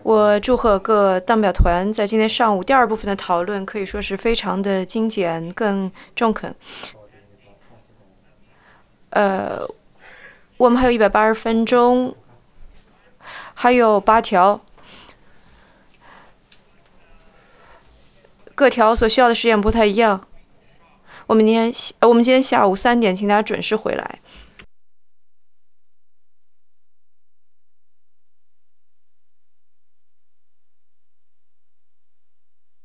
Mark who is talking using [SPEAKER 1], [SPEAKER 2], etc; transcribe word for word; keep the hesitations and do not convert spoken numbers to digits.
[SPEAKER 1] 我祝贺各代表团在今天上午第二部分的讨论可以说是非常的精简、更中肯。呃，我们还有一百八十分钟，还有八条，各条所需要的时间不太一样。我们今天我们今天下午三点，请大家准时回来。